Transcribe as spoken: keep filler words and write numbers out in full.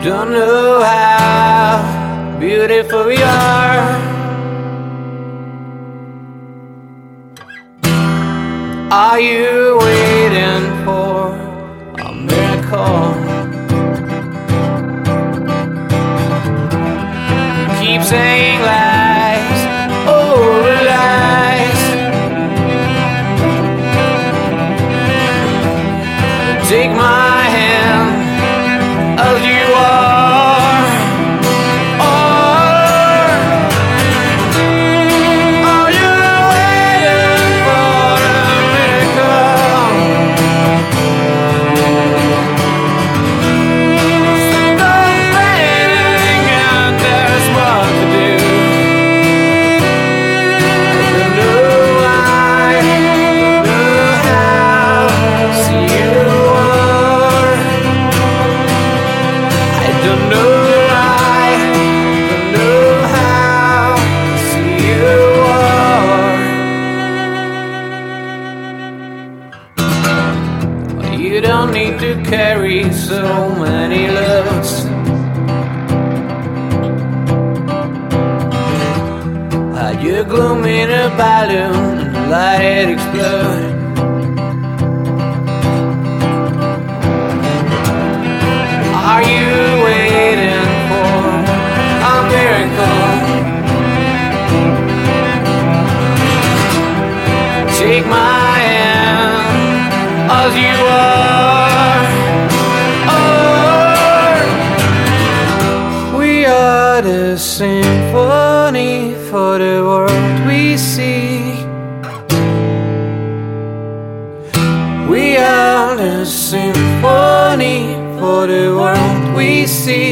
don't know how beautiful we are. Are you waiting for a miracle? Keep saying lies over lies. Take my hand as you are. Or are you waiting for a miracle? Sick of waiting and there's more to do. I don't know why, don't know how, see you are. I don't know why, don't know how, see you are. You don't need to carry so many loads. Hide your gloom in a balloon and let it explode. Are you waiting for a miracle? Take my hand as you are. Or we are the symphony for the world we see. We are the symphony for the world we see.